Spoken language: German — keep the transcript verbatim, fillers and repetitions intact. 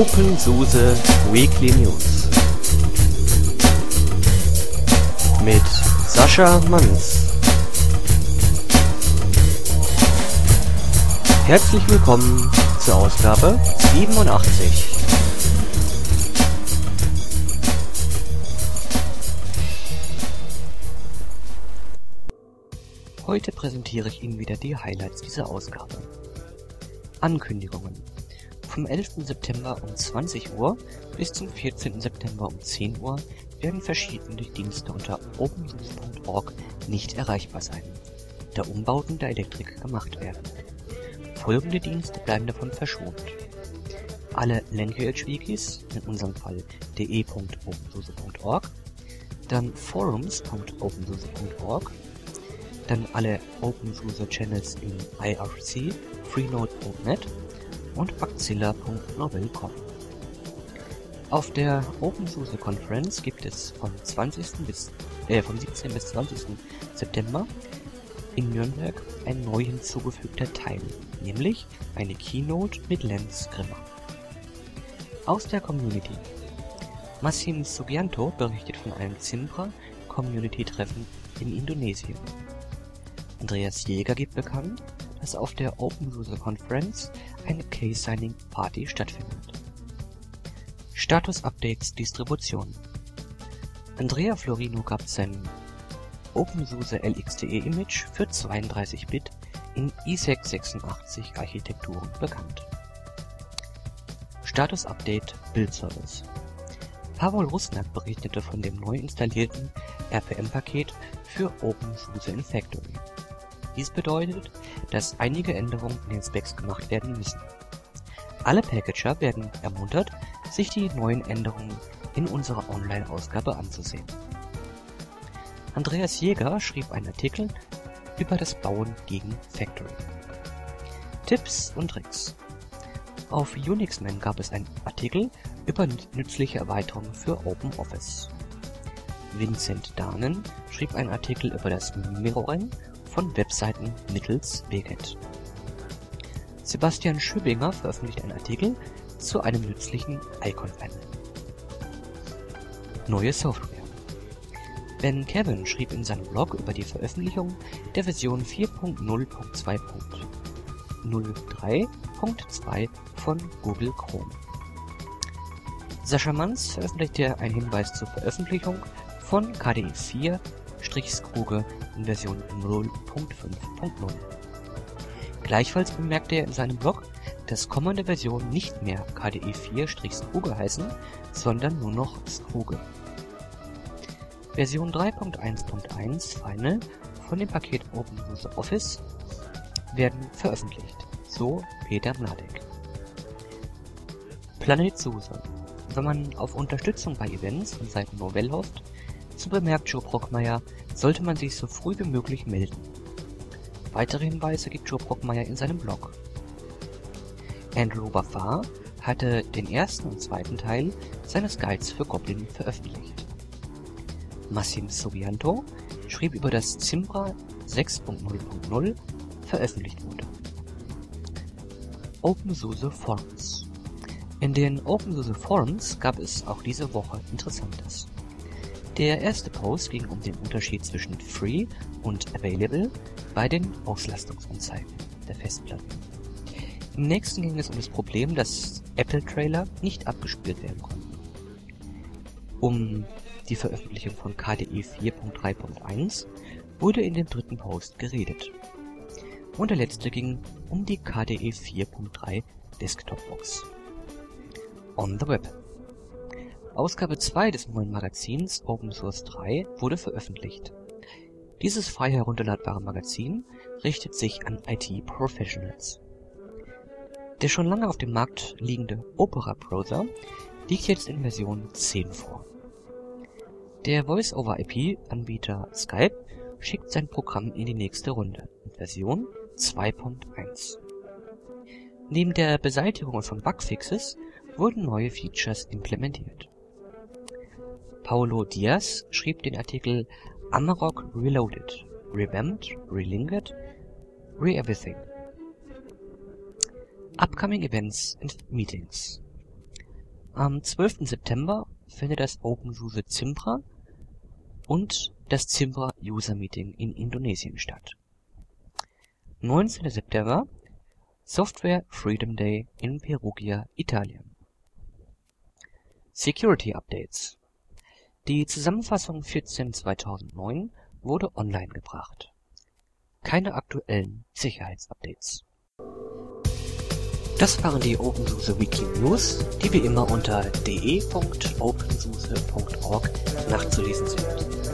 OpenSUSE Weekly News mit Sascha Manns. Herzlich willkommen zur Ausgabe siebenundachtzig. Heute präsentiere ich Ihnen wieder die Highlights dieser Ausgabe. Ankündigungen. Vom elften September um zwanzig Uhr bis zum vierzehnten September um zehn Uhr werden verschiedene Dienste unter OpenSUSE Punkt org nicht erreichbar sein, da Umbauten der Elektrik gemacht werden. Folgende Dienste bleiben davon verschont: alle Language-Wikis, in unserem Fall de Punkt opensuse Punkt org, dann forums Punkt opensuse Punkt org, dann alle OpenSUSE-Channels im I R C, freenode Punkt net und bugzilla Punkt novell Punkt com. Auf der OpenSUSE Conference gibt es vom, zwanzigsten bis, äh, vom siebzehnten bis zwanzigsten September in Nürnberg ein neu hinzugefügter Teil, nämlich eine Keynote mit Lenz Grimmer. Aus der Community. Massim Sugianto berichtet von einem Zimbra-Community-Treffen in Indonesien. Andreas Jäger gibt bekannt, dass auf der OpenSUSE Conference eine Case-Signing-Party stattfindet. Status-Updates Distribution. Andrea Florino gab sein OpenSUSE L X D E-Image für zweiunddreißig Bit in i sechs sechsundachtzig Architekturen bekannt. Status-Update Build-Service. Pawel Rusnak berichtete von dem neu installierten R P M-Paket für OpenSUSE in Factory. Dies bedeutet, dass einige Änderungen in den Specs gemacht werden müssen. Alle Packager werden ermuntert, sich die neuen Änderungen in unserer Online-Ausgabe anzusehen. Andreas Jäger schrieb einen Artikel über das Bauen gegen Factory. Tipps und Tricks. Auf Unixman gab es einen Artikel über nützliche Erweiterungen für OpenOffice. Vincent Dahnen schrieb einen Artikel über das Mirroring von Webseiten mittels W GET. Sebastian Schöbinger veröffentlicht einen Artikel zu einem nützlichen Icon-Panel. Neue Software. Ben Kevin schrieb in seinem Blog über die Veröffentlichung der Version vier Punkt null Punkt zwei Punkt null drei Punkt zwei von Google Chrome. Sascha Manns veröffentlichte einen Hinweis zur Veröffentlichung von K D E vier Skruge in Version null Punkt fünf Punkt null. Gleichfalls bemerkte er in seinem Blog, dass kommende Versionen nicht mehr K D E vier Skruge heißen, sondern nur noch Skruge. Version drei Punkt eins Punkt eins Final von dem Paket OpenSUSE Office werden veröffentlicht, so Peter Mladek. Planet SUSE. Wenn man auf Unterstützung bei Events von Seiten Novell hofft, so bemerkt Joe Brockmeier, sollte man sich so früh wie möglich melden. Weitere Hinweise gibt Joe Brockmeier in seinem Blog. Andrew Baffar hatte den ersten und zweiten Teil seines Guides für Goblin veröffentlicht. Massim Sugianto schrieb über das Zimbra sechs Punkt null Punkt null veröffentlicht wurde. OpenSUSE Forums. In den OpenSUSE Forums gab es auch diese Woche Interessantes. Der erste Post ging um den Unterschied zwischen Free und Available bei den Auslastungsanzeigen der Festplatten. Im nächsten ging es um das Problem, dass Apple-Trailer nicht abgespielt werden konnten. Um die Veröffentlichung von K D E vier Punkt drei Punkt eins wurde in dem dritten Post geredet. Und der letzte ging um die K D E vier Punkt drei Desktop-Box. On the Web. Ausgabe zwei des neuen Magazins OpenSource drei wurde veröffentlicht. Dieses frei herunterladbare Magazin richtet sich an I T-Professionals. Der schon lange auf dem Markt liegende Opera-Browser liegt jetzt in Version zehn vor. Der Voice-over-I P-Anbieter Skype schickt sein Programm in die nächste Runde mit Version zwei Punkt eins. Neben der Beseitigung von Bugfixes wurden neue Features implementiert. Paulo Diaz schrieb den Artikel Amarok Reloaded, Revamped, Relingered, Re-Everything. Upcoming Events and Meetings. Am zwölften September findet das OpenSUSE Zimbra und das Zimbra User Meeting in Indonesien statt. neunzehnten September Software Freedom Day in Perugia, Italien. Security Updates. Die Zusammenfassung vierzehn zweitausendneun wurde online gebracht. Keine aktuellen Sicherheitsupdates. Das waren die OpenSUSE Weekly News, die wie immer unter de punkt opensuse punkt org nachzulesen sind.